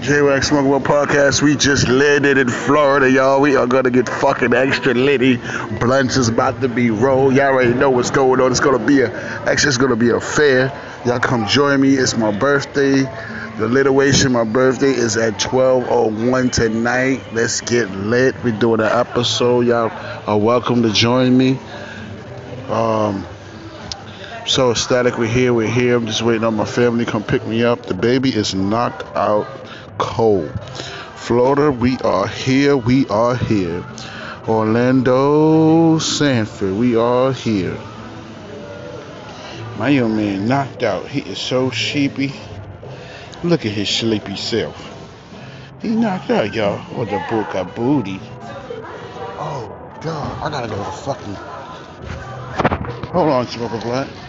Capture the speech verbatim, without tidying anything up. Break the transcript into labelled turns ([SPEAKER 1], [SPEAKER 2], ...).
[SPEAKER 1] J-Wax Smokeable Podcast. We just landed in Florida, y'all. We are gonna get fucking extra litty. Blunts is about to be rolled. Y'all already know what's going on. It's gonna be a actually it's gonna be a fair. Y'all come join me. It's my birthday. The literation, my birthday is at twelve oh one tonight. Let's get lit. We're doing an episode. Y'all are welcome to join me. Um So ecstatic, we're here, we're here. I'm just waiting on my family to come pick me up. The baby is knocked out cold. Florida, we are here, we are here. Orlando, Sanford, we are here. My young man knocked out. He is so sheepy. Look at his sleepy self. He knocked out, y'all. What the book of booty. Oh, God, I gotta go to fucking... Hold on, smoke a blunt.